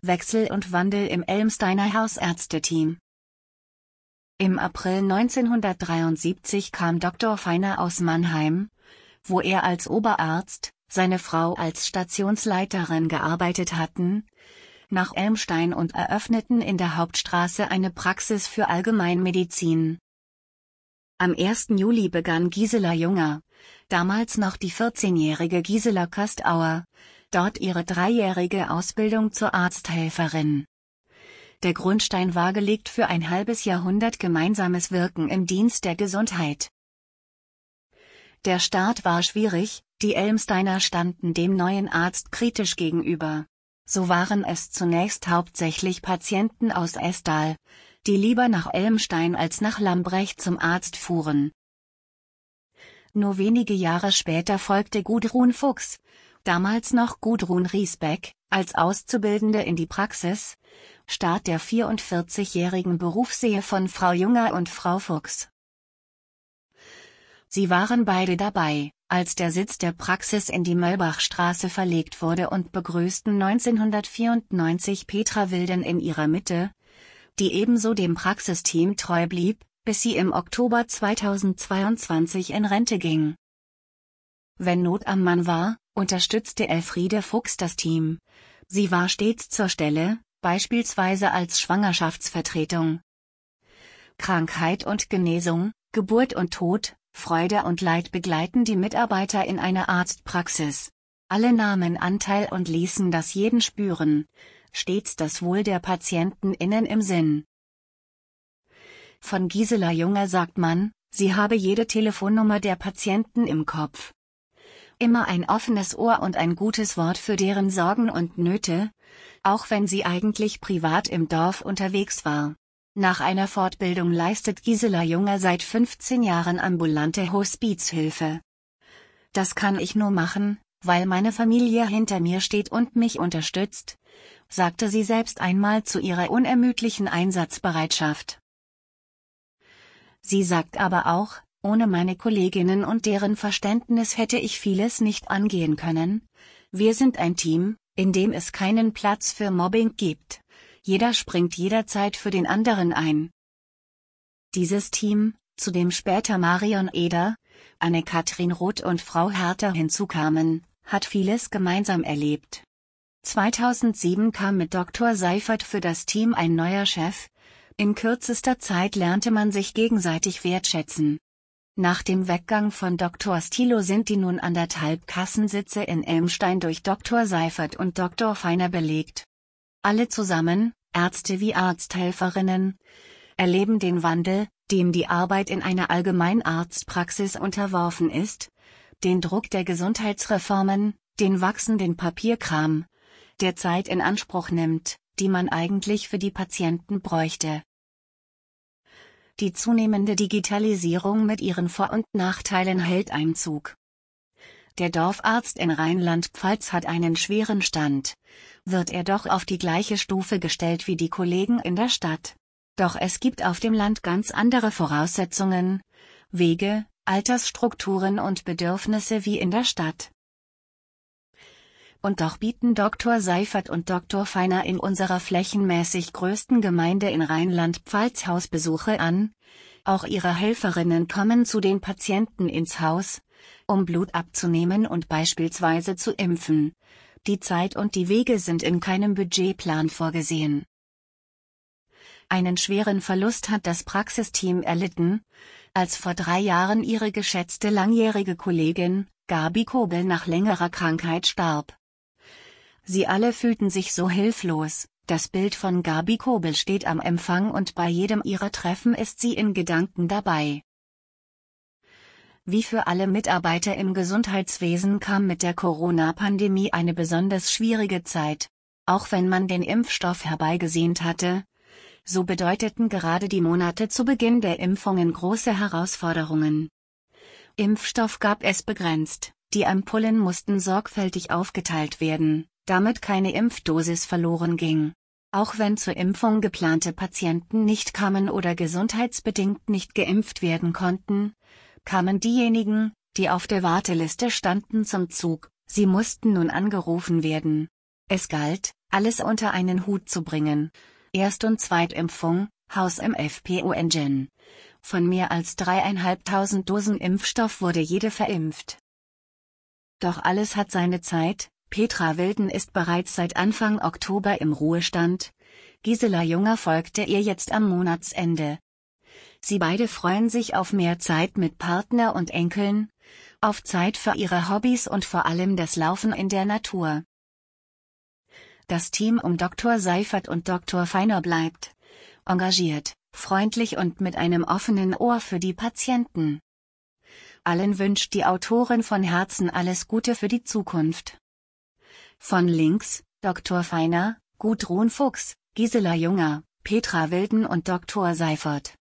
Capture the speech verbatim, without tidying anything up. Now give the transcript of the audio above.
Wechsel und Wandel im Elmsteiner Hausärzteteam. Im April neunzehnhundertdreiundsiebzig kam Doktor Feiner aus Mannheim, wo er als Oberarzt, seine Frau als Stationsleiterin gearbeitet hatten, nach Elmstein und eröffneten in der Hauptstraße eine Praxis für Allgemeinmedizin. Am ersten Juli begann Gisela Junger, damals noch die vierzehnjährige Gisela Kastauer, dort ihre dreijährige Ausbildung zur Arzthelferin. Der Grundstein war gelegt für ein halbes Jahrhundert gemeinsames Wirken im Dienst der Gesundheit. Der Start war schwierig, die Elmsteiner standen dem neuen Arzt kritisch gegenüber. So waren es zunächst hauptsächlich Patienten aus Esdahl, die lieber nach Elmstein als nach Lambrecht zum Arzt fuhren. Nur wenige Jahre später folgte Gudrun Fuchs, damals noch Gudrun Riesbeck, als Auszubildende in die Praxis, Start der vierundvierzigjährigen Berufsehe von Frau Junger und Frau Fuchs. Sie waren beide dabei, als der Sitz der Praxis in die Möllbachstraße verlegt wurde und begrüßten neunzehnhundertvierundneunzig Petra Wilden in ihrer Mitte, die ebenso dem Praxisteam treu blieb, bis sie im Oktober zweitausendzweiundzwanzig in Rente ging. Wenn Not am Mann war, unterstützte Elfriede Fuchs das Team. Sie war stets zur Stelle, beispielsweise als Schwangerschaftsvertretung. Krankheit und Genesung, Geburt und Tod, Freude und Leid begleiten die Mitarbeiter in einer Arztpraxis. Alle nahmen Anteil und ließen das jeden spüren, stets das Wohl der Patienten innen im Sinn. Von Gisela Junger sagt man, sie habe jede Telefonnummer der Patienten im Kopf. Immer ein offenes Ohr und ein gutes Wort für deren Sorgen und Nöte, auch wenn sie eigentlich privat im Dorf unterwegs war. Nach einer Fortbildung leistet Gisela Junger seit fünfzehn Jahren ambulante Hospizhilfe. Das kann ich nur machen, weil meine Familie hinter mir steht und mich unterstützt, sagte sie selbst einmal zu ihrer unermüdlichen Einsatzbereitschaft. Sie sagt aber auch, ohne meine Kolleginnen und deren Verständnis hätte ich vieles nicht angehen können. Wir sind ein Team, in dem es keinen Platz für Mobbing gibt. Jeder springt jederzeit für den anderen ein. Dieses Team, zu dem später Marion Eder, Anne-Kathrin Roth und Frau Herter hinzukamen, hat vieles gemeinsam erlebt. zweitausendsieben kam mit Doktor Seifert für das Team ein neuer Chef. In kürzester Zeit lernte man sich gegenseitig wertschätzen. Nach dem Weggang von Doktor Stilo sind die nun anderthalb Kassensitze in Elmstein durch Doktor Seifert und Doktor Feiner belegt. Alle zusammen, Ärzte wie Arzthelferinnen, erleben den Wandel, dem die Arbeit in einer Allgemeinarztpraxis unterworfen ist, den Druck der Gesundheitsreformen, den wachsenden Papierkram, der Zeit in Anspruch nimmt, die man eigentlich für die Patienten bräuchte. Die zunehmende Digitalisierung mit ihren Vor- und Nachteilen hält Einzug. Der Dorfarzt in Rheinland-Pfalz hat einen schweren Stand, wird er doch auf die gleiche Stufe gestellt wie die Kollegen in der Stadt. Doch es gibt auf dem Land ganz andere Voraussetzungen, Wege, Altersstrukturen und Bedürfnisse wie in der Stadt. Und doch bieten Doktor Seifert und Doktor Feiner in unserer flächenmäßig größten Gemeinde in Rheinland-Pfalz Hausbesuche an. Auch ihre Helferinnen kommen zu den Patienten ins Haus, um Blut abzunehmen und beispielsweise zu impfen. Die Zeit und die Wege sind in keinem Budgetplan vorgesehen. Einen schweren Verlust hat das Praxisteam erlitten, als vor drei Jahren ihre geschätzte langjährige Kollegin, Gabi Kobel, nach längerer Krankheit starb. Sie alle fühlten sich so hilflos. Das Bild von Gabi Kobel steht am Empfang und bei jedem ihrer Treffen ist sie in Gedanken dabei. Wie für alle Mitarbeiter im Gesundheitswesen kam mit der Corona-Pandemie eine besonders schwierige Zeit. Auch wenn man den Impfstoff herbeigesehnt hatte, so bedeuteten gerade die Monate zu Beginn der Impfungen große Herausforderungen. Impfstoff gab es begrenzt, die Ampullen mussten sorgfältig aufgeteilt werden, damit keine Impfdosis verloren ging. Auch wenn zur Impfung geplante Patienten nicht kamen oder gesundheitsbedingt nicht geimpft werden konnten, kamen diejenigen, die auf der Warteliste standen, zum Zug. Sie mussten nun angerufen werden. Es galt, alles unter einen Hut zu bringen. Erst- und Zweitimpfung, Haus-M F-P-O-N-Gen. Von mehr als dreieinhalbtausend Dosen Impfstoff wurde jede verimpft. Doch alles hat seine Zeit. Petra Wilden ist bereits seit Anfang Oktober im Ruhestand. Gisela Junger folgte ihr jetzt am Monatsende. Sie beide freuen sich auf mehr Zeit mit Partner und Enkeln, auf Zeit für ihre Hobbys und vor allem das Laufen in der Natur. Das Team um Doktor Seifert und Doktor Feiner bleibt engagiert, freundlich und mit einem offenen Ohr für die Patienten. Allen wünscht die Autorin von Herzen alles Gute für die Zukunft. Von links, Doktor Feiner, Gudrun Fuchs, Gisela Junger, Petra Wilden und Doktor Seifert.